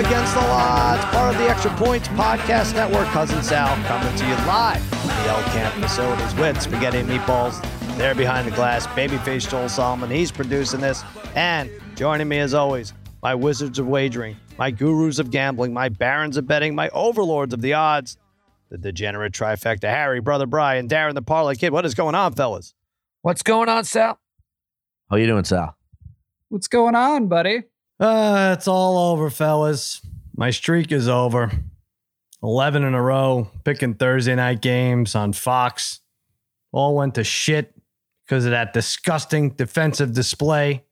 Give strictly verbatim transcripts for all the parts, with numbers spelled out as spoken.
Against the Odds, part of the Extra Points Podcast Network. Cousin Sal coming to you live from the El Camp facilities with Spaghetti and Meatballs. There behind the glass, babyface Joel Solomon. He's producing this. And joining me as always, my wizards of wagering, my gurus of gambling, my barons of betting, my overlords of the odds, the degenerate trifecta, Harry, Brother Brian, Darren the Parlay Kid. What is going on, fellas? What's going on, Sal? How you doing, Sal? What's going on, buddy? Uh, it's all over, fellas. My streak is over. eleven in a row, picking Thursday night games on Fox. All went to shit because of that disgusting defensive display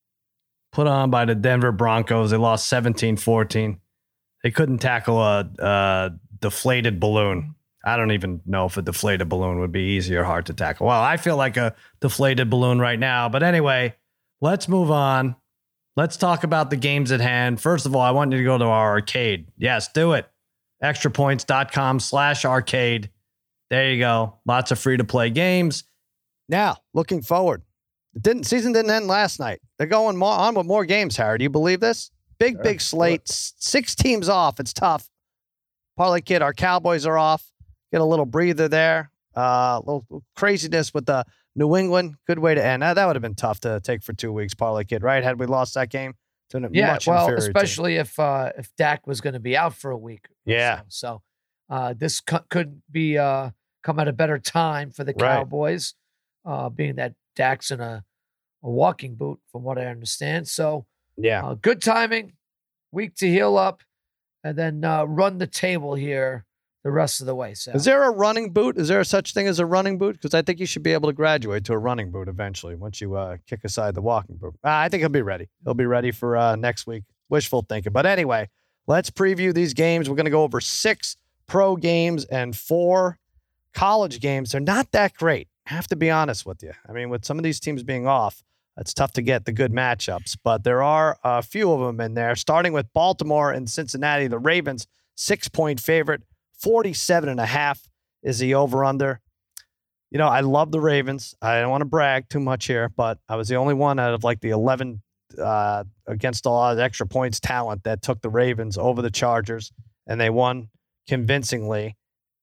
put on by the Denver Broncos. They lost seventeen fourteen. They couldn't tackle a, a deflated balloon. I don't even know if a deflated balloon would be easy or hard to tackle. Well, I feel like a deflated balloon right now. But anyway, let's move on. Let's talk about the games at hand. First of all, I want you to go to our arcade. Yes, do it. extrapoints.com slash arcade. There you go. Lots of free-to-play games. Now, looking forward. The didn't, season didn't end last night. They're going more, on with more games, Harry. Do you believe this? Big, sure. big slate. Six teams off. It's tough. Parlay Kid, our Cowboys are off. Get a little breather there. A uh, little, little craziness with the New England, good way to end. That, that would have been tough to take for two weeks, Parlay Kid, right? Had we lost that game to an yeah, much well, inferior especially team. if uh, if Dak was going to be out for a week. Yeah. So, so uh, this co- could be uh, come at a better time for the Right. Cowboys, uh, being that Dak's in a, a walking boot, from what I understand. So, yeah, uh, good timing, week to heal up, and then uh, run the table here the rest of the way. So. Is there a running boot? Is there a such thing as a running boot? Because I think you should be able to graduate to a running boot eventually once you uh, kick aside the walking boot. Uh, I think he'll be ready. He'll be ready for uh, next week. Wishful thinking. But anyway, let's preview these games. We're going to go over six pro games and four college games. They're not that great. I have to be honest with you. I mean, with some of these teams being off, it's tough to get the good matchups. But there are a few of them in there, starting with Baltimore and Cincinnati. The Ravens, six-point favorite. forty-seven and a half is the over-under. You know, I love the Ravens. I don't want to brag too much here, but I was the only one out of like the eleven uh, against a lot of extra points talent that took the Ravens over the Chargers, and they won convincingly.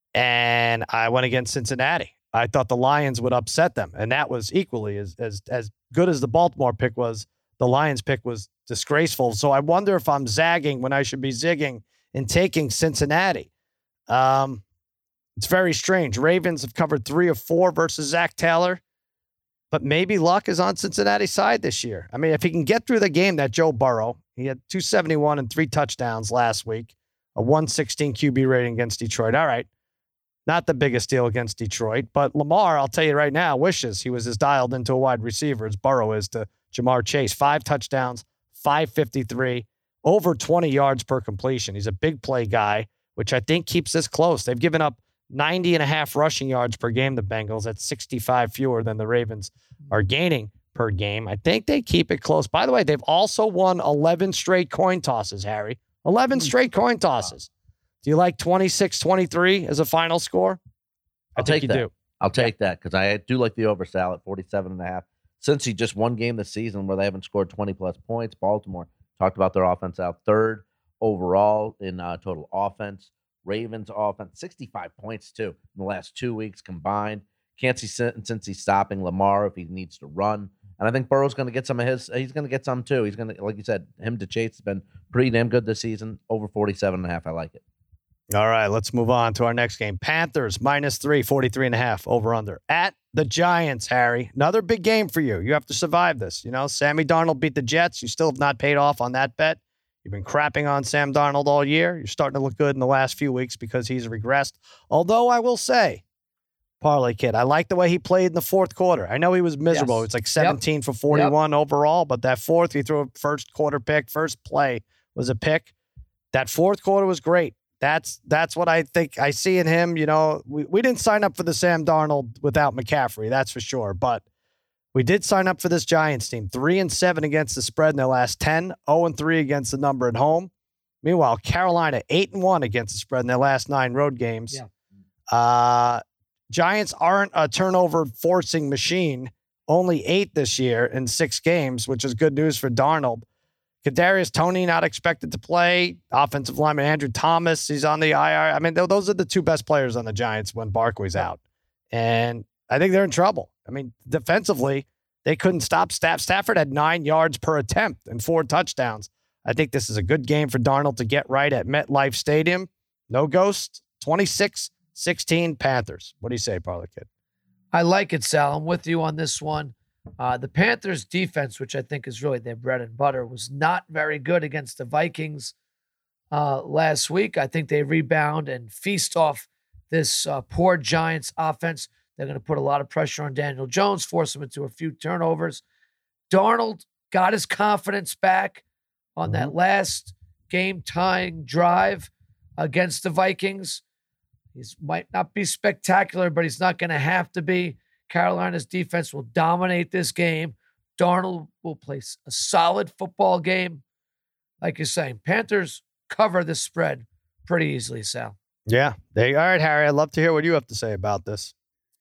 And I went against Cincinnati. I thought the Lions would upset them, and that was equally as as as good as the Baltimore pick was. The Lions pick was disgraceful. So I wonder if I'm zagging when I should be zigging and taking Cincinnati. Um, it's very strange. Ravens have covered three of four versus Zach Taylor, but maybe luck is on Cincinnati's side this year. I mean, if he can get through the game, that Joe Burrow, he had two seventy-one and three touchdowns last week, a one sixteen Q B rating against Detroit. All right. Not the biggest deal against Detroit, but Lamar, I'll tell you right now, wishes he was as dialed into a wide receiver as Burrow is to Jamar Chase. Five touchdowns, five fifty-three, over twenty yards per completion. He's a big play guy, which I think keeps this close. They've given up ninety and a half rushing yards per game, the Bengals. That's sixty-five fewer than the Ravens are gaining per game. I think they keep it close. By the way, they've also won eleven straight coin tosses, Harry. eleven straight coin tosses. Do you like twenty-six twenty-three as a final score? I'll I think take you that. do. I'll take that because I do like the over, Sal, at forty-seven and a half. Since he just one game this season where they haven't scored twenty plus points, Baltimore talked about their offense out third overall in uh, total offense. Ravens offense, sixty-five points too in the last two weeks combined. Can't see since he's stopping Lamar if he needs to run. And I think Burrow's going to get some of his. He's going to get some too. He's going to, like you said, him to Chase has been pretty damn good this season. Over forty-seven and a half. I like it. All right, let's move on to our next game. Panthers minus three, forty-three and a half over under at the Giants, Harry. Another big game for you. You have to survive this. You know, Sammy Darnold beat the Jets. You still have not paid off on that bet. You've been crapping on Sam Darnold all year. You're starting to look good in the last few weeks because he's regressed. Although I will say, Parlay Kid, I like the way he played in the fourth quarter. I know he was miserable. Yes. It's like seventeen yep. for forty-one yep. overall, but that fourth, he threw a first quarter pick. First play was a pick. That fourth quarter was great. That's that's what I think I see in him. You know, we, we didn't sign up for the Sam Darnold without McCaffrey, that's for sure. But we did sign up for this Giants team. Three and seven against the spread in their last ten. Oh and three against the number at home. Meanwhile, Carolina eight and one against the spread in their last nine road games. Yeah. Uh, Giants aren't a turnover forcing machine. Only eight this year in six games, which is good news for Darnold. Kadarius Toney not expected to play. Offensive lineman Andrew Thomas, he's on the I R. I mean, th- those are the two best players on the Giants when Barkley's out. And I think they're in trouble. I mean, defensively, they couldn't stop Staff. Stafford had nine yards per attempt and four touchdowns. I think this is a good game for Darnold to get right at MetLife Stadium. No ghost, twenty-six sixteen Panthers. What do you say, Parlay Kid? I like it, Sal. I'm with you on this one. Uh, the Panthers' defense, which I think is really their bread and butter, was not very good against the Vikings uh, last week. I think they rebound and feast off this uh, poor Giants offense. They're going to put a lot of pressure on Daniel Jones, force him into a few turnovers. Darnold got his confidence back on that last game-tying drive against the Vikings. He might not be spectacular, but he's not going to have to be. Carolina's defense will dominate this game. Darnold will play a solid football game. Like you're saying, Panthers cover the spread pretty easily, Sal. Yeah. They, all right, Harry, I'd love to hear what you have to say about this.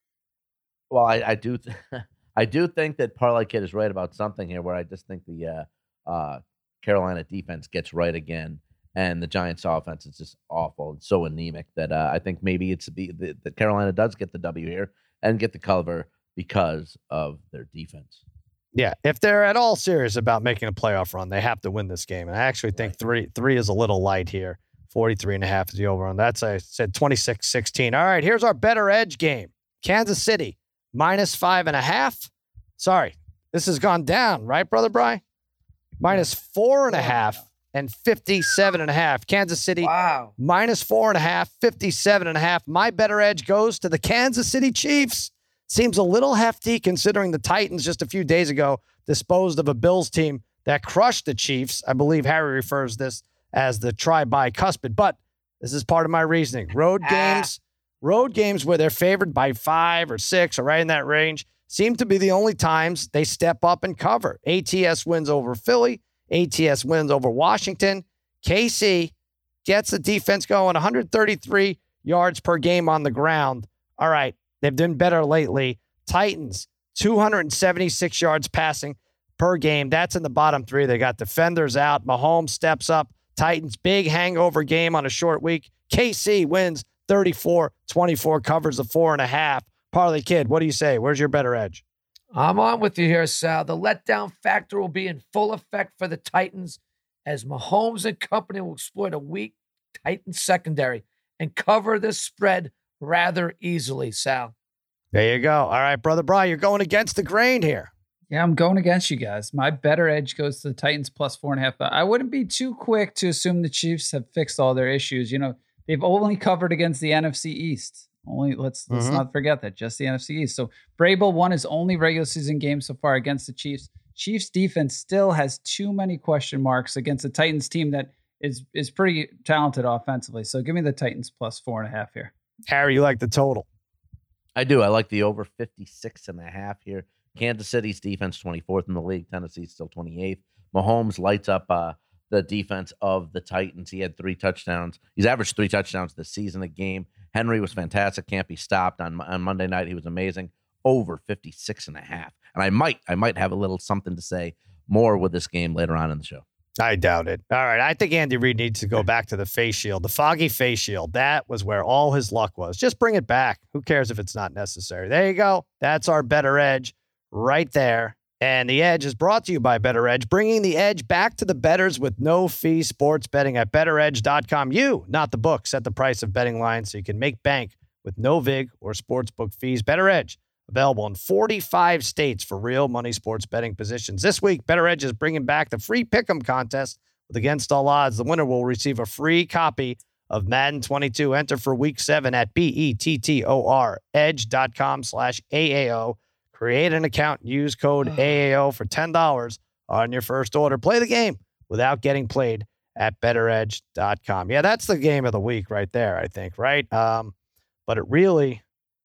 Well, I, I do, th- I do think that Parlay Kid is right about something here, where I just think the uh, uh, Carolina defense gets right again, and the Giants' offense is just awful and so anemic that uh, I think maybe it's the, the, the Carolina does get the W here and get the cover because of their defense. Yeah, if they're at all serious about making a playoff run, they have to win this game. And I actually think Right. three three is a little light here. forty-three and a half is the over on. That's, I said, twenty-six sixteen. All right, here's our better edge game. Kansas City, minus five and a half. Sorry, this has gone down, right, Brother Bry? Minus four and a half and fifty-seven and a half. Kansas City, Wow. minus four and a half, fifty-seven and a half. My better edge goes to the Kansas City Chiefs. Seems a little hefty considering the Titans just a few days ago disposed of a Bills team that crushed the Chiefs. I believe Harry refers this as the tri-bicuspid, but this is part of my reasoning. Road Ah. games, road games where they're favored by five or six or right in that range seem to be the only times they step up and cover. A T S wins over Philly. A T S wins over Washington. K C gets the defense going, one hundred thirty-three yards per game on the ground. All right, they've done better lately. Titans, two hundred seventy-six yards passing per game. That's in the bottom three. They got defenders out. Mahomes steps up. Titans, big hangover game on a short week. K C wins thirty-four twenty-four, covers the four and a half. Parlay Kid, what do you say? Where's your better edge? I'm on with you here, Sal. The letdown factor will be in full effect for the Titans as Mahomes and company will exploit a weak Titans secondary and cover this spread rather easily, Sal. There you go. All right, Brother Brian, you're going against the grain here. Yeah, I'm going against you guys. My better edge goes to the Titans plus four and a half. I wouldn't be too quick to assume the Chiefs have fixed all their issues. You know, they've only covered against the N F C East. Only let's let's Mhm. not forget that, just the N F C East. So Vrabel won his only regular season game so far against the Chiefs. Chiefs defense still has too many question marks against a Titans team that is is pretty talented offensively. So give me the Titans plus four and a half here. Harry, you like the total. I do. I like the over fifty-six and a half here. Kansas City's defense, twenty-fourth in the league. Tennessee's still twenty-eighth. Mahomes lights up uh, the defense of the Titans. He had three touchdowns. He's averaged three touchdowns this season a game. Henry was fantastic. Can't be stopped. On, on Monday night, he was amazing. Over fifty-six and a half. And I might, I might have a little something to say more with this game later on in the show. I doubt it. All right. I think Andy Reid needs to go back to the face shield, the foggy face shield. That was where all his luck was. Just bring it back. Who cares if it's not necessary? There you go. That's our better edge right there. And the edge is brought to you by Better Edge, bringing the edge back to the bettors with no fee sports betting at better edge dot com. You, not the book, set the price of betting lines so you can make bank with no vig or sportsbook fees. Better Edge, available in forty-five states for real money sports betting positions. This week, Better Edge is bringing back the free pick'em contest with Against All Odds. The winner will receive a free copy of Madden twenty-two. Enter for week seven at B E T T O R, edge.com slash AAO. Create an account, use code A A O for ten dollars on your first order. Play the game without getting played at better edge dot com. Yeah, that's the game of the week right there, I think, right? Um, but it really,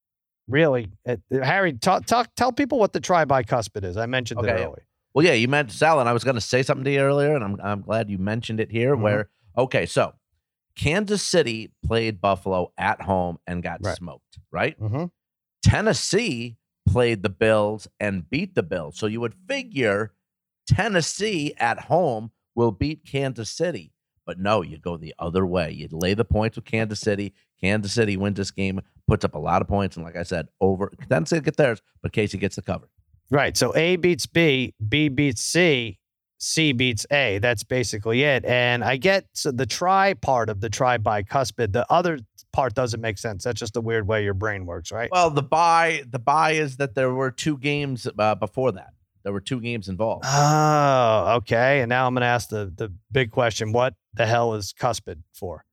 really, it, Harry, talk, talk, tell people what the tri-bicuspid is. I mentioned it Okay. earlier. Well, yeah, you mentioned Sal, and I was going to say something to you earlier, and I'm I'm glad you mentioned it here. Mhm. Where okay, so Kansas City played Buffalo at home and got Right. smoked, right? Mm-hmm. Tennessee played the Bills and beat the Bills, so you would figure Tennessee at home will beat Kansas City. But no, you go the other way. You lay the points with Kansas City. Kansas City wins this game, puts up a lot of points, and like I said, over. Doesn't say get theirs, but Casey gets the cover. Right. So A beats B, B beats C, C beats A. That's basically it. And I get so the try part of the try bicuspid. The other part doesn't make sense. That's just the weird way your brain works, right? Well, the buy, the buy is that there were two games uh, before that. There were two games involved. Oh, okay. And now I'm going to ask the the big question: what the hell is cuspid for?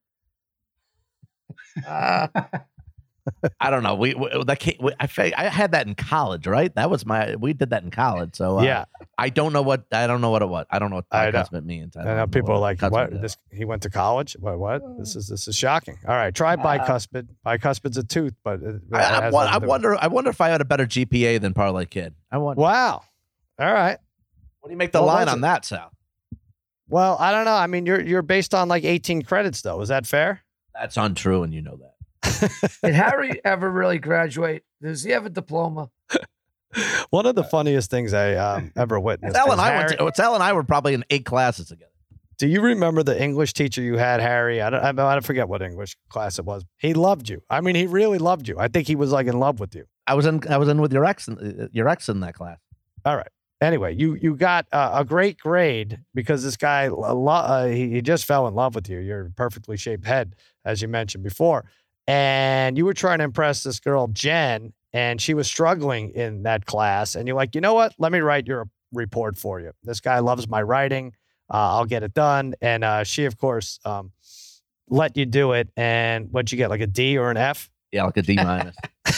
Uh, I don't know. We, we that came, we, I I had that in college, right? That was my. We did that in college. So uh, yeah, I don't know what I don't know what it was. I don't know what I know. bicuspid means. I, I don't know people are like, cuspid "What? is. This he went to college? What? What? This is this is shocking." All right, try bicuspid. Bicuspid's a tooth, but it, it I, I, has wa- nothing I to do with- wonder. I wonder if I had a better G P A than Parlay Kid. I wonder. Wow. All right. What do you make the What line was on it? that, Sal? Well, I don't know. I mean, you're you're based on like eighteen credits, though. Is that fair? That's untrue, and you know that. did Harry ever really graduate? Does he have a diploma? One of the funniest things I um, ever witnessed. Sal is and I Harry- went. To, Sal and I were probably in eight classes together. Do you remember the English teacher you had, Harry? I don't, I don't forget what English class it was. He loved you. I mean, he really loved you. I think he was like in love with you. I was in. I was in with your ex. In, your ex in that class. All right. Anyway, you you got uh, a great grade because this guy, a lo- uh, he, he just fell in love with you. You're a perfectly shaped head, as you mentioned before. And you were trying to impress this girl, Jen, and she was struggling in that class. And you're like, you know what? Let me write your report for you. This guy loves my writing. Uh, I'll get it done. And uh, she, of course, um, let you do it. And what'd you get, like a D or an F? Yeah, like a D minus.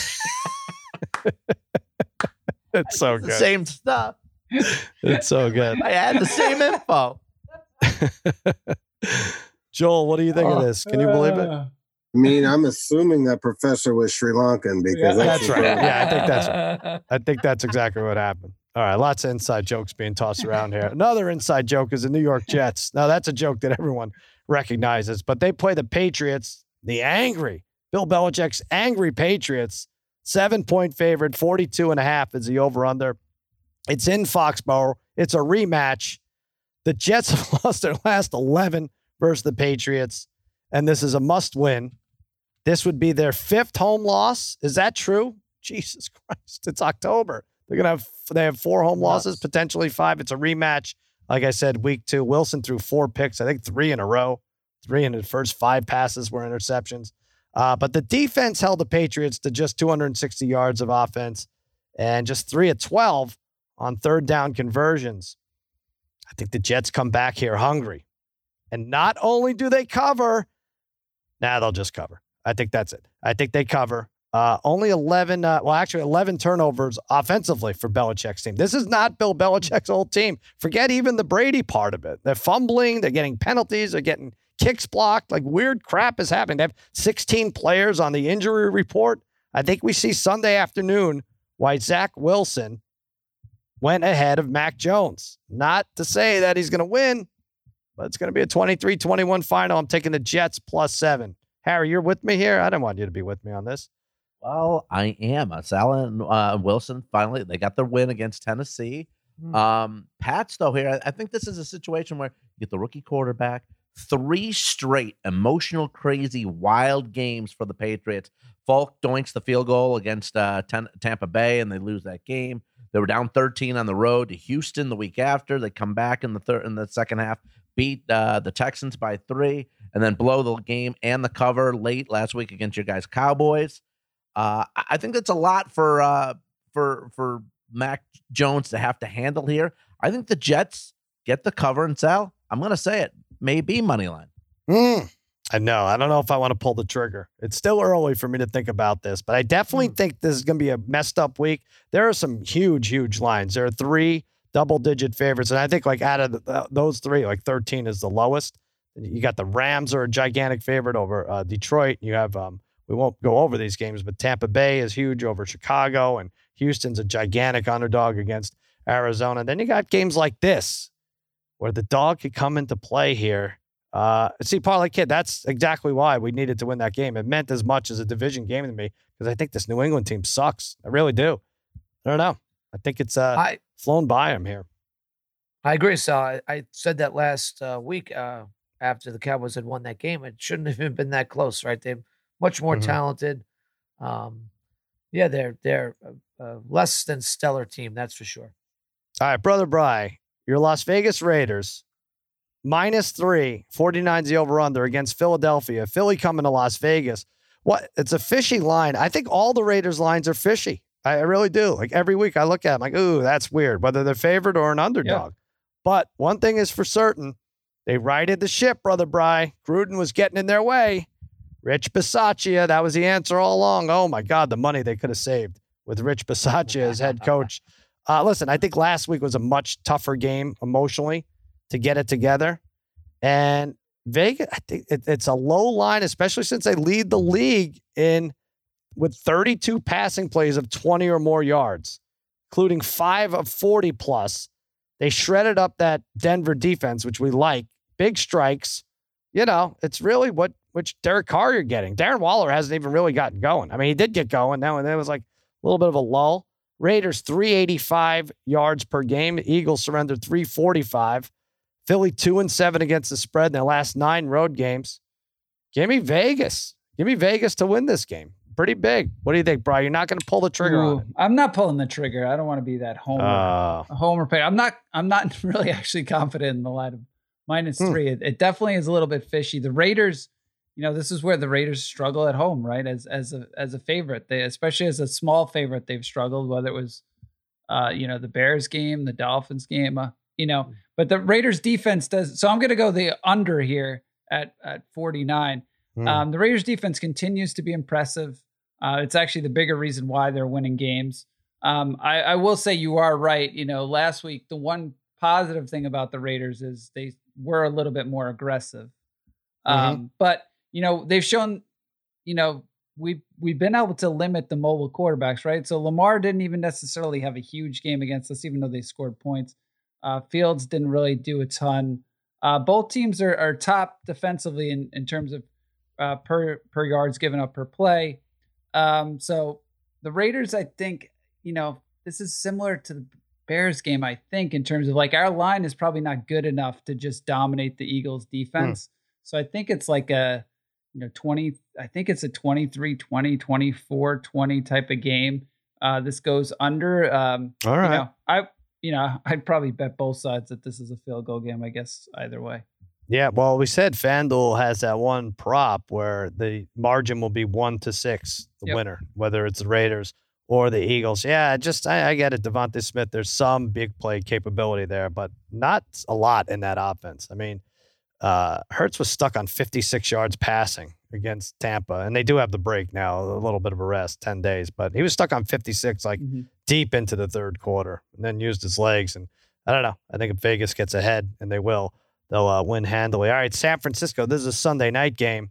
It's so The good. same stuff. It's so good. I had the same info. Joel, what do you think of this? Can you believe it? Uh, I mean, I'm assuming that professor was Sri Lankan because Yeah. That's right. what- Yeah, I think that's right. I think that's exactly what happened. All right, lots of inside jokes being tossed around here. Another inside joke is the New York Jets. Now, that's a joke that everyone recognizes, but they play the Patriots, the angry, Bill Belichick's angry Patriots. Seven-point favorite, forty-two and a half is the over-under. It's in Foxborough. It's a rematch. The Jets have lost their last eleven versus the Patriots, and this is a must-win. This would be their fifth home loss. Is that true? Jesus Christ. It's October. They're going to have, they have four home losses, Yes. potentially five. It's a rematch. Like I said, week two, Wilson threw four picks, I think three in a row. Three in the first five passes were interceptions. Uh, but the defense held the Patriots to just two hundred sixty yards of offense and just three of twelve on third down conversions. I think the Jets come back here hungry. And not only do they cover, now nah, they'll just cover. I think that's it. I think they cover. Uh, only eleven, uh, well, actually eleven turnovers offensively for Belichick's team. This is not Bill Belichick's old team. Forget even the Brady part of it. They're fumbling. They're getting penalties. They're getting kicks blocked. Like weird crap is happening. They have sixteen players on the injury report. I think we see Sunday afternoon why Zach Wilson went ahead of Mac Jones. Not to say that he's going to win, but it's going to be a twenty-three twenty-one final. I'm taking the Jets plus seven. Harry, you're with me here? I didn't want you to be with me on this. Well, I am. Uh, Sal and uh, Wilson finally they got their win against Tennessee. Hmm. Um, Pats though here, I, I think this is a situation where you get the rookie quarterback, three straight emotional, crazy, wild games for the Patriots. Falk doinks the field goal against uh, Ten- Tampa Bay, and they lose that game. They were down thirteen on the road to Houston the week after. They come back in the third in the second half, beat uh, the Texans by three, and then blow the game and the cover late last week against your guys Cowboys. Uh, I I think that's a lot for uh, for for Mac Jones to have to handle here. I think the Jets get the cover, and Sal, I'm going to say it, maybe money line. Mm, I know. I don't know if I want to pull the trigger. It's still early for me to think about this, but I definitely Mm. think this is going to be a messed up week. There are some huge, huge lines. There are three double-digit favorites, and I think like out of the, those three, like thirteen is the lowest. You got the Rams are a gigantic favorite over uh, Detroit. You have um, we won't go over these games, but Tampa Bay is huge over Chicago, and Houston's a gigantic underdog against Arizona. Then you got games like this where the dog could come into play here. Uh, see, Parlay Kid, that's exactly why we needed to win that game. It meant as much as a division game to me because I think this New England team sucks. I really do. I don't know. I think it's uh, I flown by them here. I agree, Sal. I, I said that last uh, week uh, after the Cowboys had won that game. It shouldn't have even been that close, right? They're much more Mhm. talented. Um, yeah, they're they're a, a less than stellar team, that's for sure. All right, Brother Bry, your Las Vegas Raiders, minus three, forty-nine's the over-under against Philadelphia. Philly coming to Las Vegas. What? It's a fishy line. I think all the Raiders lines are fishy. I, I really do. Like every week I look at them like, ooh, that's weird, whether they're favored or an underdog. But one thing is for certain, they righted the ship, Brother Bry. Gruden was getting in their way. Rich Bisaccia, that was the answer all along. Oh, my God, the money they could have saved with Rich Bisaccia as head coach. Uh, listen, I think last week was a much tougher game emotionally to get it together. And Vegas, I think it, it's a low line, especially since they lead the league in with thirty-two passing plays of twenty or more yards, including five of forty plus. They shredded up that Denver defense, which we like. Big strikes. You know, it's really what which Derek Carr you're getting. Darren Waller hasn't even really gotten going. I mean, he did get going now, and then it was like a little bit of a lull. Raiders, three eighty-five yards per game. The Eagles surrendered three forty-five. Philly, two and seven against the spread in their last nine road games. Give me Vegas. Give me Vegas to win this game. Pretty big. What do you think, Brian? You're not going to pull the trigger Ooh, on it. I'm not pulling the trigger. I don't want to be that homer Uh, homer pick. I'm not. I'm not really actually confident in the line of minus Hmm. three. It, it definitely is a little bit fishy. The Raiders, you know, this is where the Raiders struggle at home, right? As as a as a favorite, they especially as a small favorite, they've struggled. Whether it was, uh, you know, the Bears game, the Dolphins game, uh, you know, but the Raiders defense does. So I'm going to go the under here at at forty-nine. Hmm. Um, the Raiders defense continues to be impressive. Uh, it's actually the bigger reason why they're winning games. Um, I, I will say you are right. You know, last week, the one positive thing about the Raiders is they were a little bit more aggressive. Um, But, you know, they've shown, you know, we've, we've been able to limit the mobile quarterbacks, right? So Lamar didn't even necessarily have a huge game against us, even though they scored points. Uh, Fields didn't really do a ton. Uh, both teams are, are top defensively in, in terms of uh, per, per yards given up per play. Um, so the Raiders, I think, you know, this is similar to the Bears game, I think, in terms of like our line is probably not good enough to just dominate the Eagles defense. So I think it's like a, you know, twenty, I think it's a twenty-three twenty, twenty-four twenty type of game. Uh, this goes under, um, All right. you know, I, you know, I'd probably bet both sides that this is a field goal game, I guess, either way. Yeah, well, we said FanDuel has that one prop where the margin will be one to six, the Yep. winner, whether it's the Raiders or the Eagles. Yeah, just I, I get it. Devontae Smith, there's some big play capability there, but not a lot in that offense. I mean, uh, Hurts was stuck on fifty-six yards passing against Tampa, and they do have the break now, a little bit of a rest, ten days, but he was stuck on fifty-six like Mhm. deep into the third quarter, and then used his legs. And I don't know. I think if Vegas gets ahead, and they will, they'll uh, win handily. All right, San Francisco. This is a Sunday night game.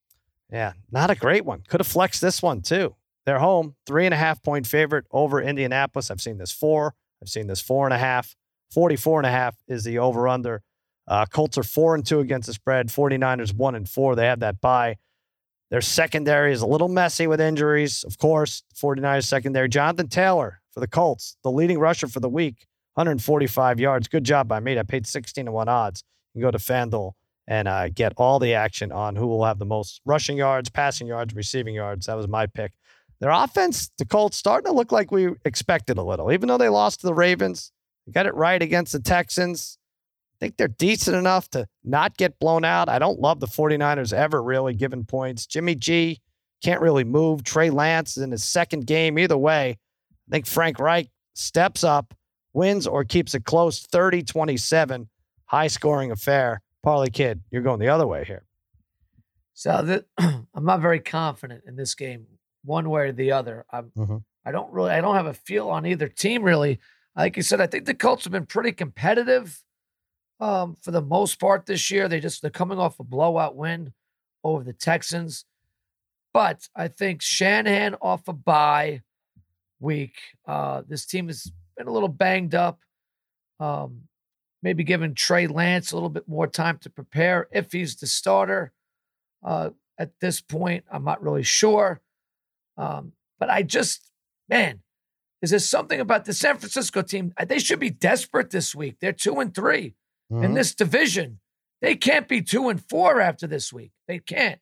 Yeah, not a great one. Could have flexed this one too. They're home, three and a half point favorite over Indianapolis. I've seen this four. I've seen this four and a half. forty-four and a half is the over under. Uh, Colts are four and two against the spread. forty-niners one and four. They have that bye. Their secondary is a little messy with injuries. Of course, forty-niners secondary. Jonathan Taylor for the Colts, the leading rusher for the week, one hundred forty-five yards. Good job by me. I paid sixteen to one odds. You can go to FanDuel and uh, get all the action on who will have the most rushing yards, passing yards, receiving yards. That was my pick. Their offense, the Colts, starting to look like we expected a little. Even though they lost to the Ravens, they got it right against the Texans. I think they're decent enough to not get blown out. I don't love the forty-niners ever really giving points. Jimmy G can't really move. Trey Lance is in his second game. Either way, I think Frank Reich steps up, wins or keeps it close, thirty twenty-seven. High-scoring affair. Parlay Kid, you're going the other way here. So that, I'm not very confident in this game, one way or the other. I'm, Mhm. I don't really, I don't have a feel on either team really. Like you said, I think the Colts have been pretty competitive um, for the most part this year. They just they're coming off a blowout win over the Texans, but I think Shanahan off a bye week. Uh, this team has been a little banged up. Um, maybe giving Trey Lance a little bit more time to prepare if he's the starter. Uh, at this point, I'm not really sure. Um, but I just, man, is there something about the San Francisco team? They should be desperate this week. They're two and three Mhm. in this division. They can't be two and four after this week. They can't.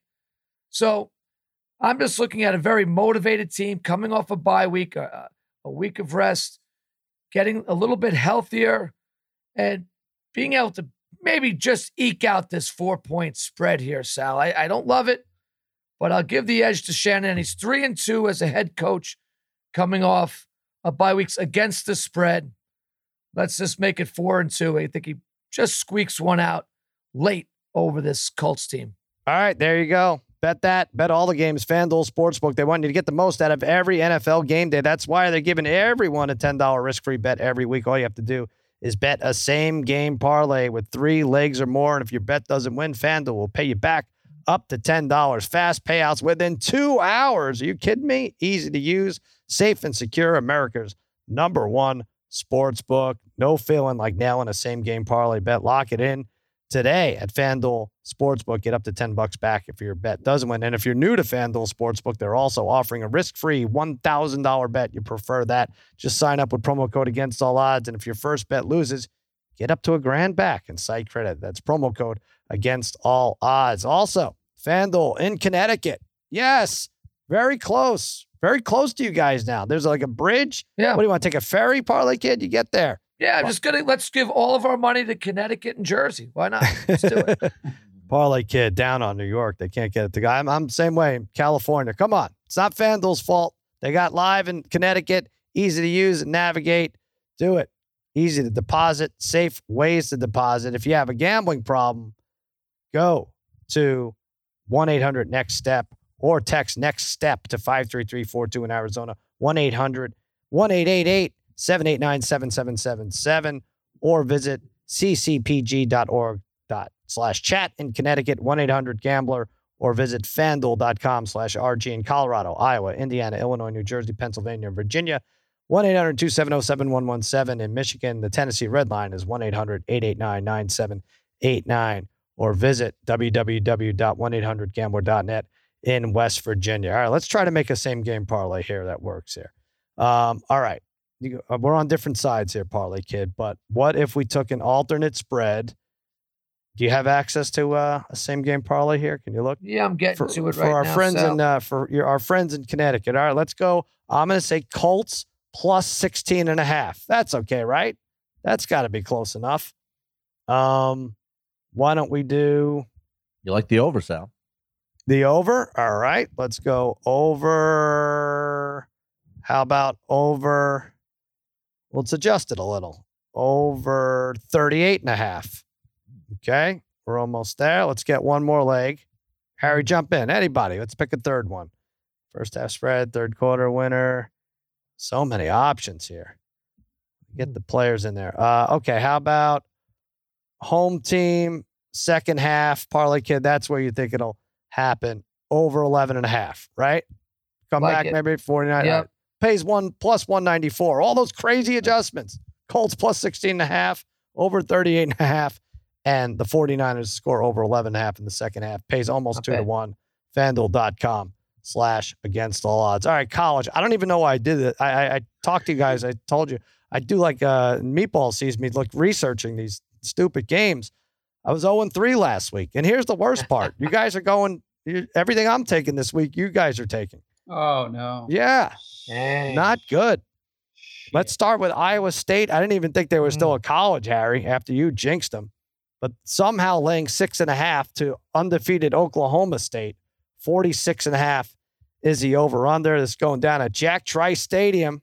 So I'm just looking at a very motivated team coming off a bye week, a, a week of rest, getting a little bit healthier, and being able to maybe just eke out this four-point spread here, Sal. I, I don't love it, but I'll give the edge to Shannon. He's three and two as a head coach coming off a bye weeks against the spread. Let's just make it four and two. I think he just squeaks one out late over this Colts team. All right, there you go. Bet that. Bet all the games. FanDuel Sportsbook. They want you to get the most out of every N F L game day. That's why they're giving everyone a ten dollars risk-free bet every week. All you have to do is bet a same-game parlay with three legs or more. And if your bet doesn't win, FanDuel will pay you back up to ten dollars. Fast payouts within two hours. Are you kidding me? Easy to use, safe and secure. America's number one sportsbook. No feeling like nailing a same-game parlay bet. Lock it in today at FanDuel Sportsbook. Get up to ten bucks back if your bet doesn't win. And if you're new to FanDuel Sportsbook, they're also offering a risk-free one thousand dollars bet. You prefer that? Just sign up with promo code Against All Odds. And if your first bet loses, get up to a grand back in site credit. That's promo code Against All Odds. Also, FanDuel in Connecticut. Yes, very close. Very close to you guys now. There's like a bridge. Yeah. What do you want to take a ferry, Parlay Kid? You get there. Yeah, I'm just gonna let's give all of our money to Connecticut and Jersey. Why not? Let's do it. Parlay Kid down on New York. They can't get it to go. I'm, I'm the same way. California. Come on. It's not FanDuel's fault. They got live in Connecticut. Easy to use and navigate. Do it. Easy to deposit. Safe ways to deposit. If you have a gambling problem, go to one eight hundred next step or text next step to five three three four two in Arizona. one eight hundred one eight eight eight seven eight nine seven seven seven seven or visit c c p g dot org dot slash chat in Connecticut, one eight hundred gambler, or visit fanduel.com slash RG in Colorado, Iowa, Indiana, Illinois, New Jersey, Pennsylvania, and Virginia, one eight hundred two seven zero seven one one seven in Michigan. The Tennessee Red Line is one eight hundred eight eight nine nine seven eight nine, or visit w w w dot one eight hundred gambler dot net in West Virginia. All right, let's try to make a same game parlay here that works here. Um, all right. You, uh, we're on different sides here, Parlay Kid, but what if we took an alternate spread? Do you have access to uh, a same game parlay here? Can you look? Yeah, I'm getting for, to it for right our now. friends Sal. in uh, for your, our friends in Connecticut. All right, let's go. I'm going to say Colts plus sixteen and a half. That's okay, right? That's got to be close enough. Um, why don't we do You like the over, Sal? the over? All right, let's go over. How about over? Let's adjust it a little. Over thirty-eight and a half. Okay, we're almost there. Let's get one more leg. Harry, jump in. Anybody, let's pick a third one. First half spread, third quarter winner. So many options here. Get the players in there. Uh, okay, how about home team, second half, Parlay Kid? That's where you think it'll happen. Over eleven and a half, right? Come Like back it. maybe forty-nine. Yep. All right. Pays one plus one ninety-four. All those crazy adjustments. Colts plus sixteen and a half, over thirty-eight and a half, and the 49ers score over eleven and a half in the second half. Pays almost two Okay. to one. FanDuel.com slash against all odds. All right, college. I don't even know why I did it. I, I, I talked to you guys. I told you I do like uh, Meatball sees me look researching these stupid games. I was oh and three last week. And here's the worst part. You guys are going, you, everything I'm taking this week, you guys are taking. Oh no. Yeah, Dang. not good. Shit. Let's start with Iowa State. I didn't even think they were still a college, Harry, after you jinxed them. But somehow laying six and a half to undefeated Oklahoma State, forty-six and a half is the over-under. That's going down at Jack Trice Stadium.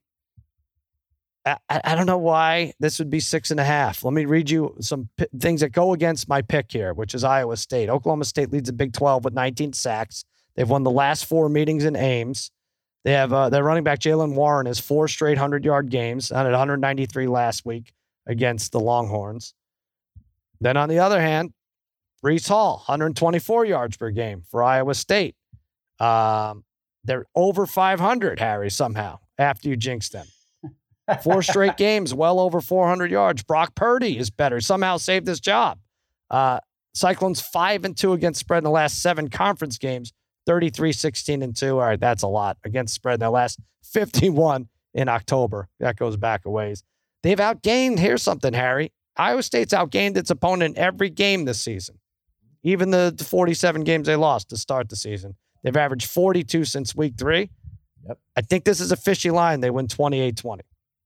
I, I, I don't know why this would be six and a half. Let me read you some p- things that go against my pick here, which is Iowa State. Oklahoma State leads the Big twelve with nineteen sacks. They've won the last four meetings in Ames. They have uh, their running back, Jalen Warren, has four straight hundred-yard games, and at one ninety-three last week against the Longhorns. Then on the other hand, Brees Hall, one twenty-four yards per game for Iowa State. Um, they're over five hundred, Harry, somehow, after you jinxed them. Four straight games, well over four hundred yards. Brock Purdy is better, somehow saved his job. Uh, Cyclones five and two against spread in the last seven conference games. thirty-three, sixteen, and two. All right, that's a lot against spread in their last fifty-one in October. That goes back a ways. They've outgained, here's something, Harry. Iowa State's outgained its opponent in every game this season. Even the forty-seven games they lost to start the season. They've averaged forty-two since week three. Yep. I think this is a fishy line. They win twenty-eight twenty.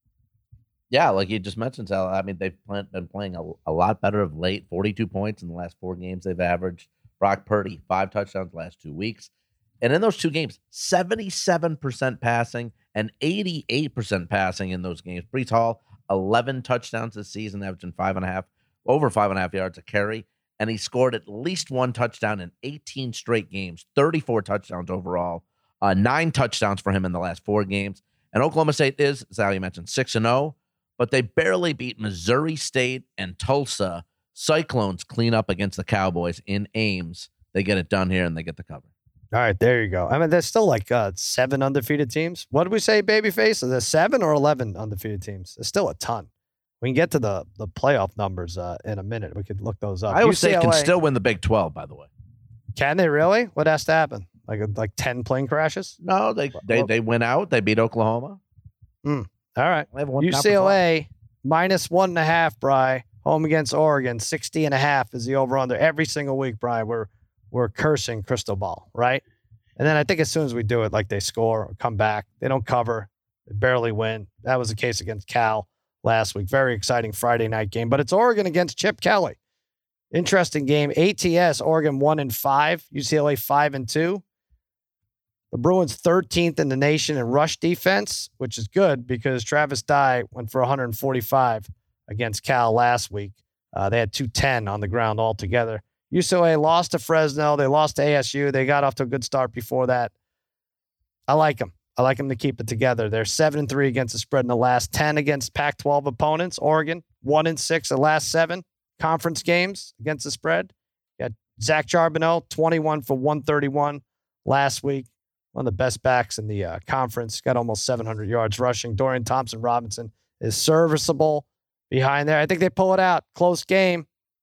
Yeah, like you just mentioned, Sal. I mean, they've been playing a, a lot better of late. forty-two points in the last four games they've averaged. Brock Purdy, five touchdowns the last two weeks. And in those two games, seventy-seven percent passing and eighty-eight percent passing in those games. Breece Hall, eleven touchdowns this season, averaging five and a half, over five and a half yards a carry. And he scored at least one touchdown in eighteen straight games, thirty-four touchdowns overall, uh, nine touchdowns for him in the last four games. And Oklahoma State is, as Ali mentioned, six and oh, but they barely beat Missouri State and Tulsa. Cyclones clean up against the Cowboys in Ames. They get it done here, and they get the cover. All right, there you go. I mean, there's still like uh, seven undefeated teams. What did we say, Babyface? Is there seven or eleven undefeated teams? There's still a ton. We can get to the the playoff numbers uh, in a minute. We could look those up. Iowa State U C L A, can still win the Big twelve, by the way. Can they really? What has to happen? Like like ten plane crashes? No, they they they win out. They beat Oklahoma. Mm. All right. They have one U C L A minus one and a half, Bri. Home against Oregon. sixty and a half is the over-under. Every single week, Bri, we're, we're cursing Crystal Ball, right? And then I think as soon as we do it, like they score or come back, they don't cover. They barely win. That was the case against Cal last week. Very exciting Friday night game. But it's Oregon against Chip Kelly. Interesting game. A T S, Oregon one and five. U C L A five and two. The Bruins thirteenth in the nation in rush defense, which is good because Travis Dye went for one forty-five against Cal last week. Uh, they had two ten on the ground altogether. U C L A lost to Fresno. They lost to A S U. They got off to a good start before that. I like them. I like them to keep it together. They're seven and three against the spread in the last ten against Pac twelve opponents. Oregon one and six the last seven conference games against the spread. You got Zach Charbonneau twenty-one for one thirty-one last week. One of the best backs in the uh, conference. Got almost seven hundred yards rushing. Dorian Thompson-Robinson is serviceable behind there. I think they pull it out. Close game.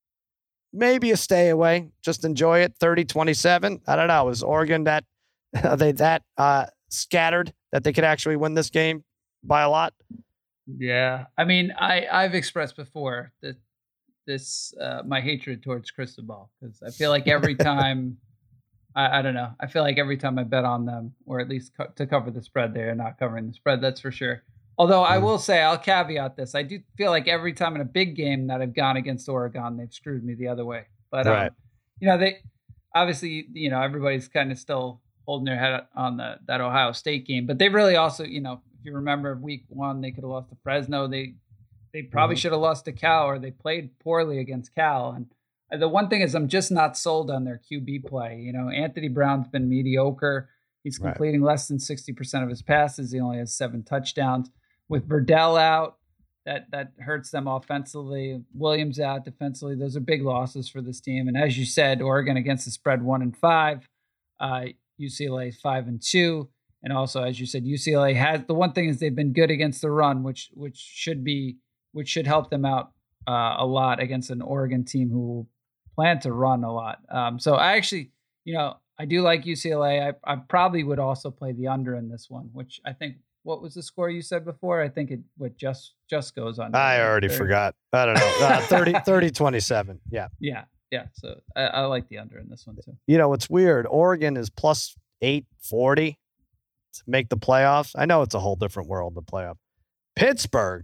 Maybe a stay away. Just enjoy it. thirty twenty-seven. I don't know. Is Oregon that are they that uh, scattered that they could actually win this game by a lot? Yeah. I mean, I, I've expressed before that this uh, my hatred towards Cristobal, because I feel like every time I, I don't know. I feel like every time I bet on them, or at least co- to cover the spread, they are not covering the spread. That's for sure. Although I will say, I'll caveat this. I do feel like every time in a big game that I've gone against Oregon, they've screwed me the other way. But, right. um, you know, they obviously, you know, everybody's kind of still holding their head on the that Ohio State game. But they really also, you know, if you remember week one, they could have lost to Fresno. They they probably mm-hmm. should have lost to Cal, or they played poorly against Cal. And the one thing is, I'm just not sold on their Q B play. You know, Anthony Brown's been mediocre. He's completing right. less than sixty percent of his passes. He only has seven touchdowns. With Burdell out, that that hurts them offensively. Williams out defensively. Those are big losses for this team. And as you said, Oregon against the spread one and five. Uh, U C L A five and two. And also, as you said, U C L A has the one thing is they've been good against the run, which which should be which should help them out uh, a lot against an Oregon team who plan to run a lot. Um, so I actually, you know, I do like U C L A. I, I probably would also play the under in this one, which I think. What was the score you said before? I think it what just just goes on. I already thirty. forgot. I don't know. Uh, thirty, thirty, twenty-seven. Yeah. Yeah. Yeah. So I, I like the under in this one too. You know, it's weird. Oregon is plus eight forty to make the playoffs. I know it's a whole different world, the playoff. Pittsburgh,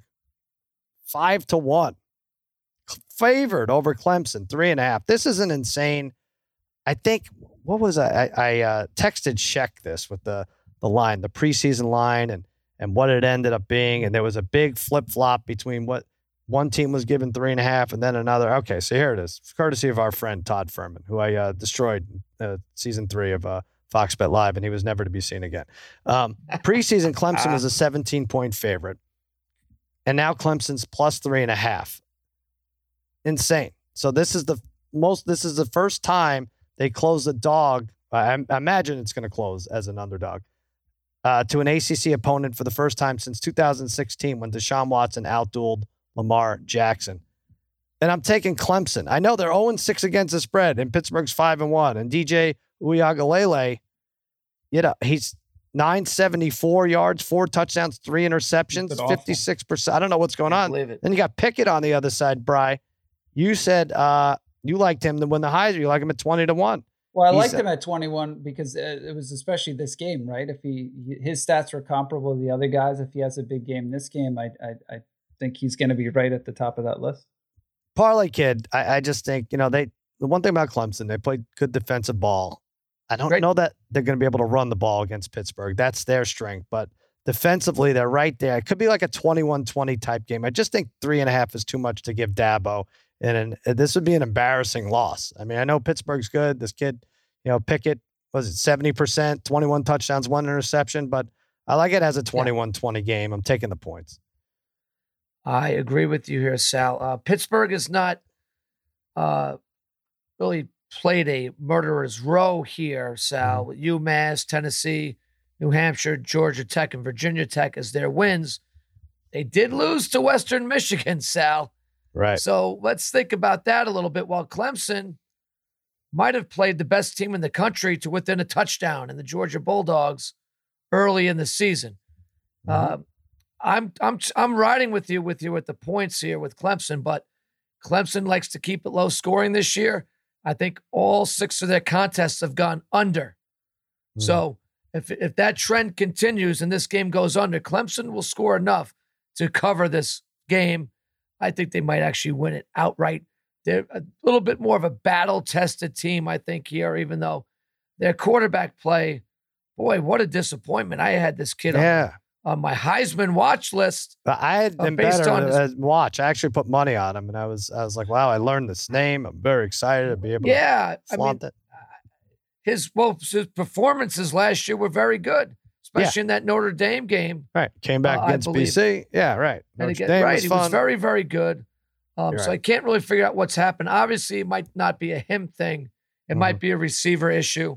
five to one. Favored over Clemson, three and a half. This is an insane. I think, what was I? I, I uh, texted Sheck this with the, the line, the preseason line, and and what it ended up being. And there was a big flip-flop between what one team was given three and a half and then another. Okay, so here it is. Courtesy of our friend Todd Furman, who I uh, destroyed uh, season three of uh, Fox Bet Live, and he was never to be seen again. Um, preseason, Clemson was a seventeen-point favorite. And now Clemson's plus three and a half. Insane. So this is the most, this is the first time they close a dog. I, I imagine it's going to close as an underdog. Uh, to an A C C opponent for the first time since two thousand sixteen when Deshaun Watson outdueled Lamar Jackson. And I'm taking Clemson. I know they're oh and six against the spread, and Pittsburgh's five and one. And D J Uiagalelei, you know, he's nine seventy-four yards, four touchdowns, three interceptions, He's been awful. fifty-six percent. I don't know what's going Can't on. believe it. Then you got Pickett on the other side, Bry. You said uh, you liked him to win the Heisman. You like him at twenty to one. Well, I He's liked a- him at twenty-one because uh, it was especially this game, right? If he his stats were comparable to the other guys, if he has a big game this game, I I, I think he's going to be right at the top of that list. Parlay kid, I, I just think, you know, they the one thing about Clemson, they played good defensive ball. I don't Great. know that they're going to be able to run the ball against Pittsburgh. That's their strength. But defensively, they're right there. It could be like a twenty-one twenty type game. I just think three and a half is too much to give Dabo. And an, this would be an embarrassing loss. I mean, I know Pittsburgh's good. This kid, you know, Pickett, was it seventy percent, twenty-one touchdowns, one interception. But I like it as a twenty-one twenty game. I'm taking the points. I agree with you here, Sal. Uh, Pittsburgh is not uh, really played a murderer's row here, Sal. With UMass, Tennessee, New Hampshire, Georgia Tech, and Virginia Tech as their wins. They did lose to Western Michigan, Sal. Right. So let's think about that a little bit. While Clemson might have played the best team in the country to within a touchdown in the Georgia Bulldogs early in the season. Mhm. Uh, I'm I'm I'm riding with you with you with the points here with Clemson, but Clemson likes to keep it low scoring this year. I think all six of their contests have gone under. Mhm. So if if that trend continues and this game goes under, Clemson will score enough to cover this game. I think they might actually win it outright. They're a little bit more of a battle-tested team, I think, here, even though their quarterback play, boy, what a disappointment. I had this kid Yeah. on, on my Heisman watch list. But I had Uh, him based better on uh, his- watch. I actually put money on him, and I was I was like, wow, I learned this name. I'm very excited to be able Yeah, to I mean, flaunt it. his well, his performances last year were very good, especially in that Notre Dame game. Right. Came back uh, I against B C. Yeah, right. And Notre again, Dame right, was he fun. was very, very good. Um, You're so right. I can't really figure out what's happened. Obviously, it might not be a him thing. It Mm-hmm. might be a receiver issue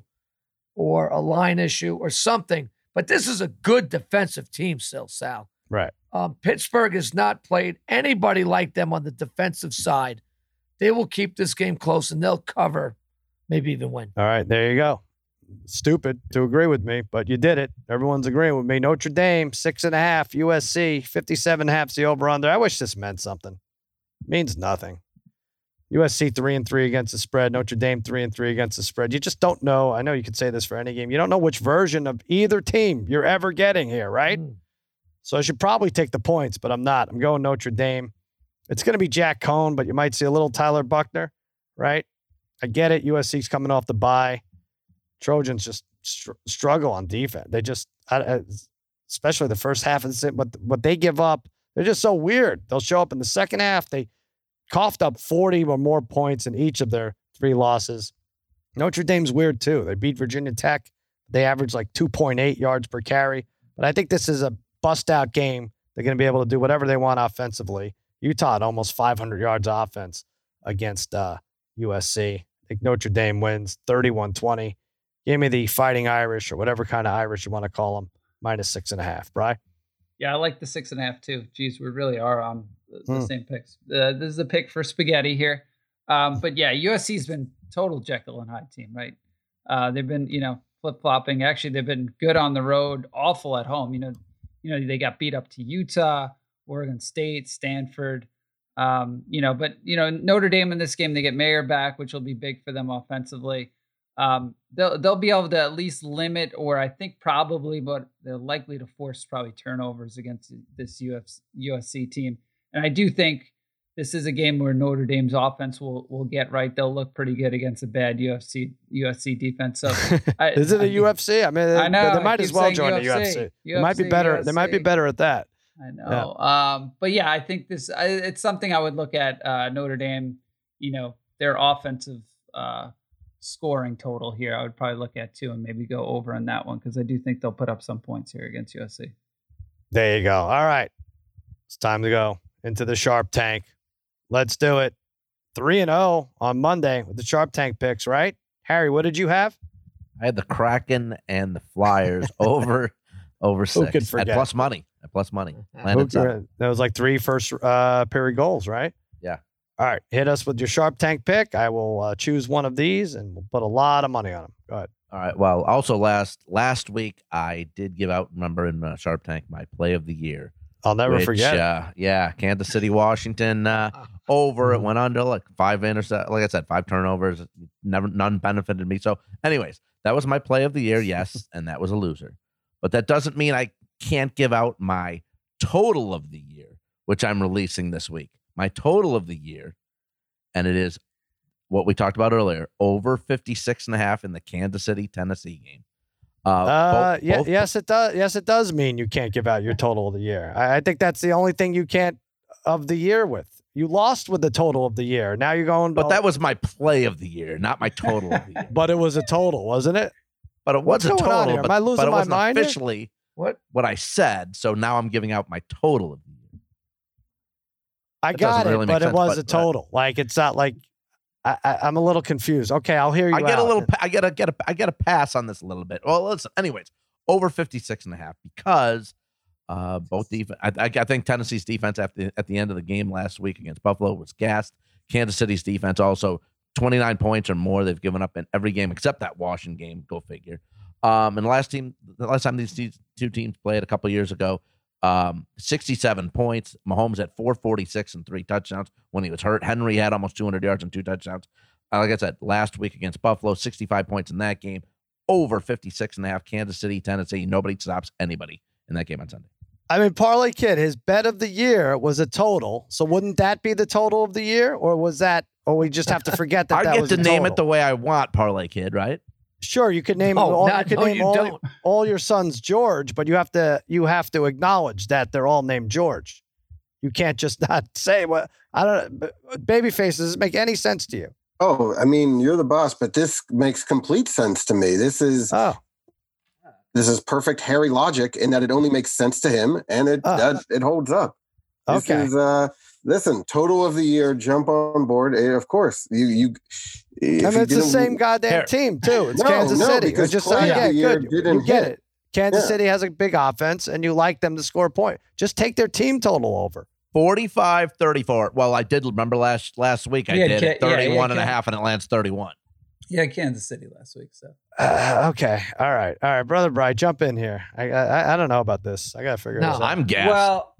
or a line issue or something. But this is a good defensive team still, Sal. Right. Um, Pittsburgh has not played anybody like them on the defensive side. They will keep this game close and they'll cover, maybe even win. All right. There you go. Stupid to agree with me, but you did it. Everyone's agreeing with me. Notre Dame, six and a half. U S C, fifty-seven and a half is the over under. I wish this meant something. Means nothing. U S C three and three against the spread. Notre Dame three and three against the spread. You just don't know. I know you could say this for any game. You don't know which version of either team you're ever getting here, right? Mm. So I should probably take the points, but I'm not. I'm going Notre Dame. It's going to be Jack Cohn, but you might see a little Tyler Buckner, right? I get it. U S C's coming off the bye. Trojans just str- struggle on defense. They just, I- I- especially the first half of the season, but what they give up, they're just so weird. They'll show up in the second half. They coughed up forty or more points in each of their three losses. Notre Dame's weird too. They beat Virginia Tech. They averaged like two point eight yards per carry. But I think this is a bust out game. They're going to be able to do whatever they want offensively. Utah had almost five hundred yards offense against uh, U S C. I think Notre Dame wins thirty-one twenty. Give me the Fighting Irish or whatever kind of Irish you want to call them, minus six and a half. Bri? Yeah, I like the six and a half too. Geez, we really are on the, the Hmm. same picks. Uh, this is the pick for spaghetti here. Um, but yeah, U S C's been total Jekyll and Hyde team, right? Uh, they've been, you know, flip flopping. Actually, they've been good on the road, awful at home. You know, you know, they got beat up to Utah, Oregon State, Stanford. Um, you know, but you know, Notre Dame in this game, they get Mayer back, which will be big for them offensively. Um, they'll they'll be able to at least limit, or I think probably, but they're likely to force probably turnovers against this U S C team. And I do think this is a game where Notre Dame's offense will will get right. They'll look pretty good against a bad U F C U S C defense. So I, Is it I a think- U F C? I mean, they, I know, they I might keep as well saying join the U F C. U F C. They might be U F C, better. They might be U S C. better at that. I know. Um, but yeah, I think this, I, it's something I would look at uh, Notre Dame, you know, their offensive uh, scoring total here. I would probably look at too and maybe go over on that one because I do think they'll put up some points here against U S C. There you go. All right. It's time to go into the Sharp Tank. Let's do it. three and oh on Monday with the Sharp Tank picks, right? Harry, what did you have? I had the Kraken and the Flyers over over six could at forget? plus money. At plus money. Who Landed Who- seven. That was like three first uh, period goals, right? Yeah. All right. Hit us with your Sharp Tank pick. I will uh, choose one of these and we'll put a lot of money on them. Go ahead. All right. Well, also last last week I did give out, remember in uh, Sharp Tank, my play of the year. I'll never which, forget. Uh, yeah, Kansas City, Washington uh, over. It went under like five intercept. Like I said, five turnovers. Never none benefited me. So, anyways, that was my play of the year. Yes, and that was a loser. But that doesn't mean I can't give out my total of the year, which I'm releasing this week. My total of the year, and it is what we talked about earlier, over fifty-six and a half in the Kansas City, Tennessee game. Uh, Uh, both, yeah, both, yes, it does. Yes, it does mean you can't give out your total of the year. I, I think that's the only thing you can't of the year with. You lost with the total of the year. Now you're going. But that was my play of the year, not my total of the year. But it was a total, wasn't it? But it was What's a going on total. here? Am But, I losing but it my wasn't mind here? officially What? what I said. So now I'm giving out my total of the year. I That got doesn't it, really make but it sense, was but- a total. Like it's not like I, I, I'm a little confused. Okay, I'll hear you. I get out. a little. pa- I get a get a. I get a pass on this a little bit. Well, listen. Anyways, over fifty-six and a half because uh, both defense. I, I, I think Tennessee's defense at the at the end of the game last week against Buffalo was gassed. Kansas City's defense also twenty-nine points or more they've given up in every game except that Washington game. Go figure. Um, and the last team, the last time these two two teams played a couple years ago, um, sixty-seven points. Mahomes had four forty-six and three touchdowns when he was hurt. Henry had almost two hundred yards and two touchdowns. Uh, like I said, last week against Buffalo, sixty-five points in that game, over fifty-six and a half. Kansas City, Tennessee. Nobody stops anybody in that game on Sunday. I mean, Parlay Kid, his bet of the year was a total. So wouldn't that be the total of the year, or was that? Or we just have to forget that I that get was to a name total? it the way I want, Parlay Kid, right? Sure, you could name No, all. not- you could no, name you all, don't. all your sons George, but you have to you have to acknowledge that they're all named George. You can't just not say what I don't. know. Babyface, does it make any sense to you? Oh, I mean, you're the boss, but this makes complete sense to me. This is Oh, this is perfect Harry logic in that it only makes sense to him, and it Oh. that, it holds up. This okay. is uh, listen, total of the year, jump on board. Eh, of course, you you. I mean, it's the same goddamn Harry- team too. It's No, Kansas no, City. because It's just play uh, of yeah, the year good. didn't You get hit. it. Kansas Yeah. City has a big offense, and you like them to score a point. Just take their team total over. forty-five thirty-four. Well, I did remember last last week I Yeah, did Ca- it. yeah, yeah, thirty-one and a Ca- half, and it lands thirty-one. Yeah, Kansas City last week. So Uh, okay. All right. All right, brother Brian, jump in here. I I, I don't know about this. I gotta figure No, this out. I'm gassed. well,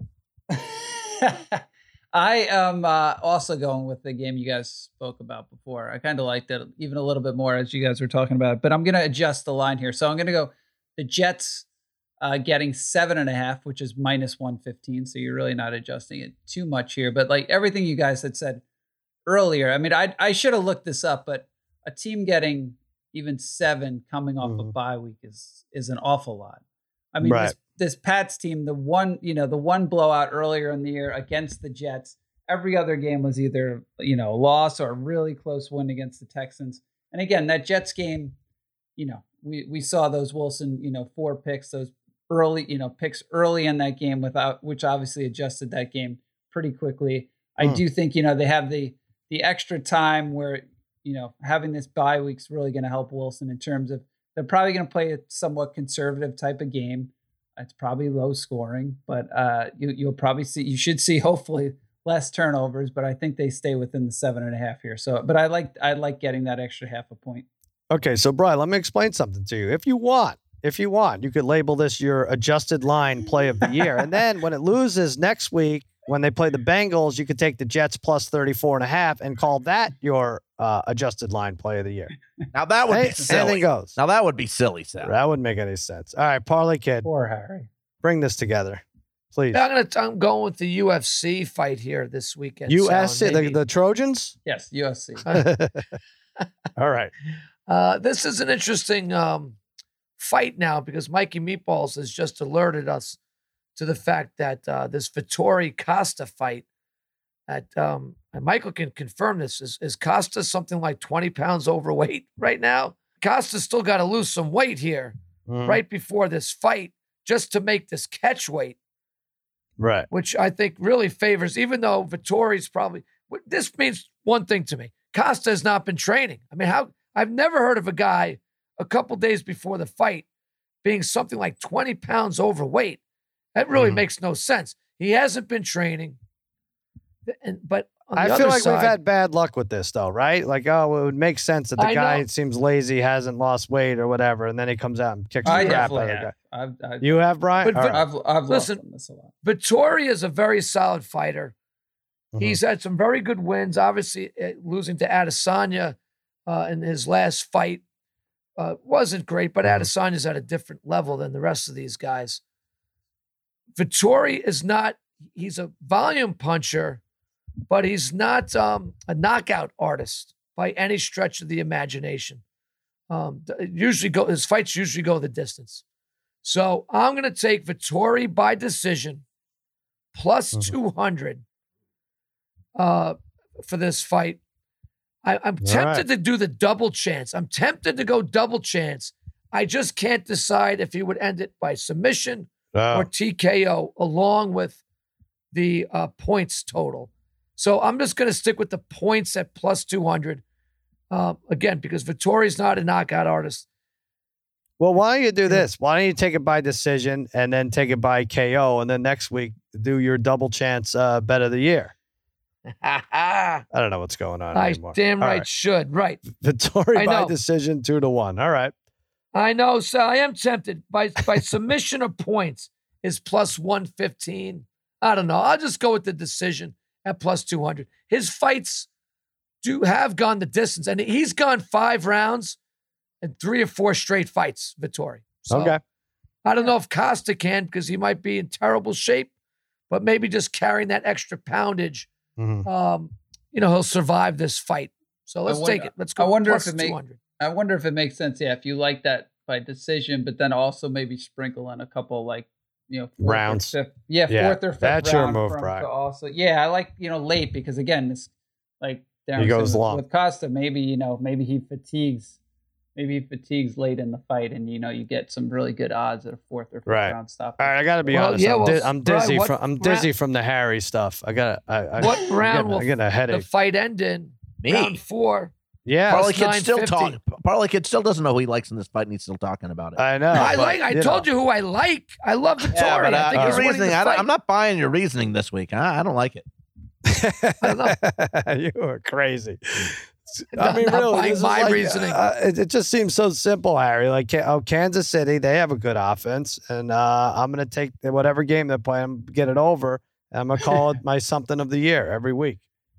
I am uh, also going with the game you guys spoke about before. I kind of liked it even a little bit more as you guys were talking about it, but I'm going to adjust the line here. So I'm going to go the Jets uh, getting seven and a half, which is minus one fifteen. So you're really not adjusting it too much here. But like everything you guys had said earlier, I mean, I I should have looked this up, but a team getting even seven coming off a Mhm. bye week is is an awful lot. I mean, Right. this, this Pats team, the one, you know, the one blowout earlier in the year against the Jets, every other game was either, you know, a loss or a really close win against the Texans. And again, that Jets game, you know, we, we saw those Wilson, you know, four picks, those early, you know, picks early in that game without, which obviously adjusted that game pretty quickly. I Hmm. do think, you know, they have the, the extra time where, you know, having this bye week's really going to help Wilson in terms of they're probably going to play a somewhat conservative type of game. It's probably low scoring, but uh, you, you'll probably see, you should see hopefully less turnovers, but I think they stay within the seven and a half here. So, but I like, I like getting that extra half a point. Okay, so Brian, let me explain something to you. If you want, if you want, you could label this your adjusted line play of the year. And then when it loses next week, when they play the Bengals, you could take the Jets plus thirty-four and a half and call that your uh, adjusted line play of the year. Now that would Hey, be silly. anything goes. Now that would be silly, Sal. That wouldn't make any sense. All right, Parlay Kid, Poor Harry. bring this together, please. I'm gonna. I'm going with the U F C fight here this weekend. U S C, Sal, the, maybe- the Trojans? Yes, U S C. All right. Uh, this is an interesting um, fight now because Mikey Meatballs has just alerted us to the fact that uh, this Vittori Costa fight at um, and Michael can confirm this is, is Costa something like twenty pounds overweight right now. Costa's still got to lose some weight here Mhm. right before this fight just to make this catch weight, Right. which I think really favors, even though Vittori's probably, this means one thing to me. Costa has not been training. I mean, how, I've never heard of a guy a couple days before the fight being something like twenty pounds overweight. That really Mhm. makes no sense. He hasn't been training. And, but on the I other feel like side, we've had bad luck with this, though, right? Like, oh, it would make sense that the I guy know. seems lazy, hasn't lost weight or whatever, and then he comes out and kicks I the crap out of definitely the guy. have. I've, I've, You have, Brian? But- All but- right. I've, I've Listen, lost on this a lot. Vittori is a very solid fighter. Mhm. He's had some very good wins. Obviously, uh, losing to Adesanya uh, in his last fight uh, wasn't great, but Mhm. Adesanya's at a different level than the rest of these guys. Vittori is not, he's a volume puncher, but he's not um, a knockout artist by any stretch of the imagination. Um, th- usually go, his fights usually go the distance. So I'm going to take Vittori by decision plus Mhm. two hundred uh, for this fight. I, I'm All tempted right. to do the double chance. I'm tempted to go double chance. I just can't decide if he would end it by submission Oh. or T K O along with the uh, points total. So I'm just going to stick with the points at plus two hundred. Um, again, because Vittori's not a knockout artist. Well, why don't you do Yeah. this? Why don't you take it by decision and then take it by K O, and then next week do your double chance uh, bet of the year? I I don't know what's going on anymore. damn All right, should. Right. Vittori I by know. decision, two to one. All right. I know. So I am tempted by by submission of points is plus one fifteen. I don't know. I'll just go with the decision at plus two hundred. His fights do have gone the distance, and he's gone five rounds and three or four straight fights, Vittori. So Okay. I don't know if Costa can because he might be in terrible shape, but maybe just carrying that extra poundage, Mhm. um, you know, he'll survive this fight. So let's wonder- take it. Let's go. I wonder if plus it may- two hundred. I wonder if it makes sense. Yeah, if you like that by decision, but then also maybe sprinkle in a couple like you know fourth or Rounds. fifth, yeah, Yeah, fourth or fifth that's your round move, from- Brian. to also, yeah, I like you know late because again, it's like Darren He said goes with, long. with Costa. Maybe you know maybe he fatigues, maybe he fatigues late in the fight, and you know you get some really good odds at a fourth or fifth Right. round stop. All right, I got to be Well, honest. yeah, I'm, well, di- I'm Brian, dizzy what from I'm round- dizzy from the Harry stuff. I got I, I What I'm round getting, will I'm getting a the headache. fight end in? Me. Round four. Yeah, Parlay Plus Kid still nine fifty. talking. Parlay Kid still doesn't know who he likes in this fight, and he's still talking about it. I know. I but, like. I you told know. you who I like. I love Vittori. Yeah, but, uh, I think your he's winning reasoning, the I don't, fight. I'm not buying your reasoning this week. I, I don't like it. you are crazy. I'm I mean, not really, buying this is my like, reasoning. Uh, it, it just seems so simple, Harry. Like, Ka- oh, Kansas City, they have a good offense, and uh, I'm going to take whatever game they're playing, get it over, and I'm going to call it my something of the year every week.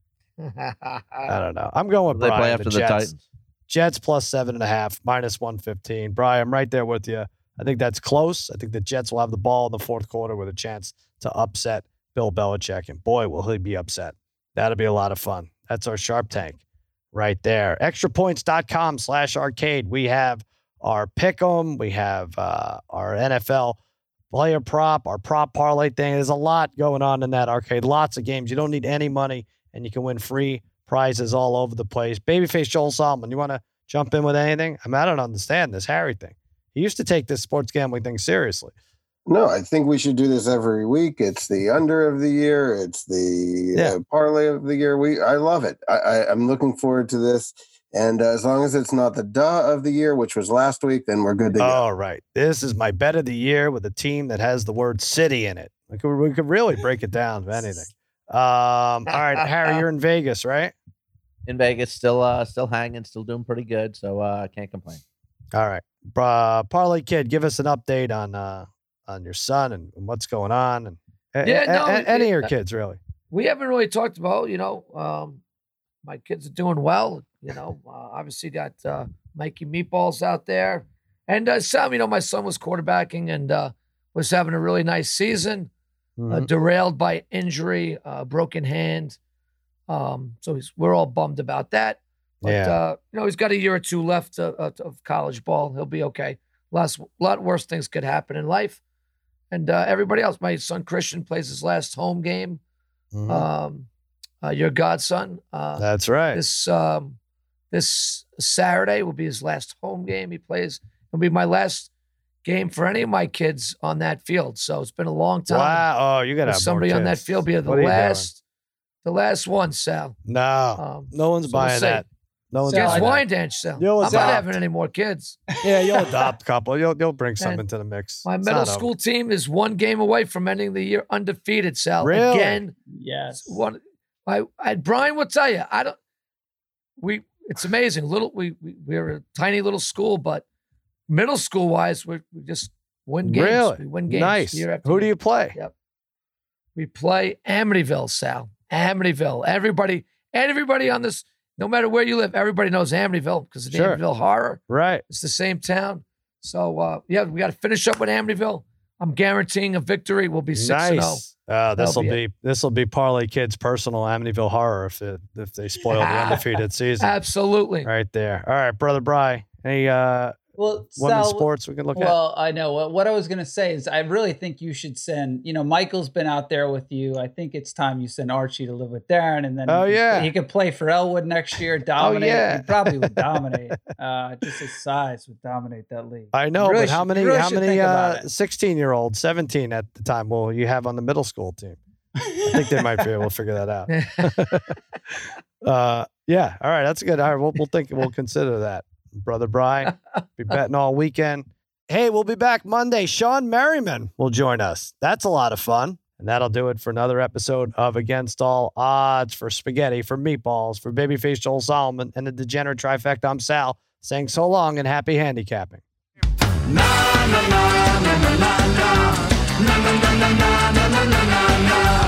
I don't know. I'm going with They Brian. play after the Jets. Titans. Jets plus seven and a half, minus one fifteen. Brian, I'm right there with you. I think that's close. I think the Jets will have the ball in the fourth quarter with a chance to upset Bill Belichick. And boy, will he be upset. That'll be a lot of fun. That's our Sharp Tank right there. Extrapoints.com slash arcade. We have our pick'em. We have uh, our N F L player prop, our prop parlay thing. There's a lot going on in that arcade. Lots of games. You don't need any money, and you can win free prizes all over the place. Babyface Joel Solomon, you want to jump in with anything? I mean, I don't understand this Harry thing. He used to take this sports gambling thing seriously. No, I think we should do this every week. It's the under of the year. It's the Yeah. uh, parlay of the year. We, I love it. I, I, I'm looking forward to this. And uh, as long as it's not the duh of the year, which was last week, then we're good to go. All right. This is my bet of the year with a team that has the word city in it. We could, we could really break it down to anything. Um, all right, Harry, you're in Vegas, right? In Vegas, still uh, still hanging, still doing pretty good. So uh, I can't complain. All right. Uh, Parlay Kid, give us an update on uh, on your son and, and what's going on. And a- Yeah, a- no, a- any of it- your kids, really. we haven't really talked about, you know, um, my kids are doing well. You know, uh, obviously got uh, Mikey Meatballs out there. And uh, Sam, you know, my son was quarterbacking and uh, was having a really nice season, uh, Mhm. derailed by injury, uh, broken hand. Um, so he's, we're all bummed about that. But, Yeah. uh, you know, he's got a year or two left uh, uh, of college ball. He'll be okay. Less, lot worse things could happen in life. And uh, everybody else, my son Christian plays his last home game. Mhm. Um, uh, your godson. Uh, That's right. this um, this Saturday will be his last home game. He plays. It'll be my last game for any of my kids on that field. So it's been a long time. Wow. Oh, you got to with have somebody more on that kids. field. Be the What are you doing? last, the last one, Sal. No, Um, no one's so we'll buying see. that. No one's Sal, Guess buying I- that. wine dance, Sal. You'll I'm not adopt. having any more kids. Yeah, you'll adopt a couple. You'll you'll bring some And into the mix. My It's middle not over. school team is one game away from ending the year undefeated, Sal. Really? Again, Yes. one I, I Brian will tell you, I don't. We it's amazing. Little we, we we're a tiny little school, but middle school wise, we we just win games. Really? We win games. Nice. Year after Who year. do you play? Yep. We play Amityville, Sal. Amityville. Everybody, everybody on this, no matter where you live, everybody knows Amityville because of the Sure. Amityville horror. Right. It's the same town. So uh, yeah, we got to finish up with Amityville. I'm guaranteeing a victory. We'll be six and zero. Nice. Uh, this will That'll be be this will be Parlay Kids' personal Amityville horror if it, if they spoil the undefeated season. Absolutely. Right there. All right, brother Bry. Any uh, Well, women's Sal, sports we can look at? Well, I know. What, what I was going to say is I really think you should send, you know, Michael's been out there with you. I think it's time you send Archie to live with Darren. And then Oh, he, yeah. he could play for Elwood next year, dominate. yeah. He probably would dominate. Uh, just his size would dominate that league. I know, You really but how should- many you really how should many think about uh, it. sixteen year olds, seventeen at the time will you have on the middle school team? I think they might be able to figure that out. uh, yeah. All right. That's good. All right. We'll, we'll think, we'll consider that. Brother Bry, be betting all weekend. Hey, we'll be back Monday. Sean Merriman will join us. That's a lot of fun. And that'll do it for another episode of Against All Odds. For Spaghetti, for Meatballs, for Babyface Joel Solomon, and the Degenerate Trifecta, I'm Sal, saying so long and happy handicapping. Na na na na na na na na na na na na na na.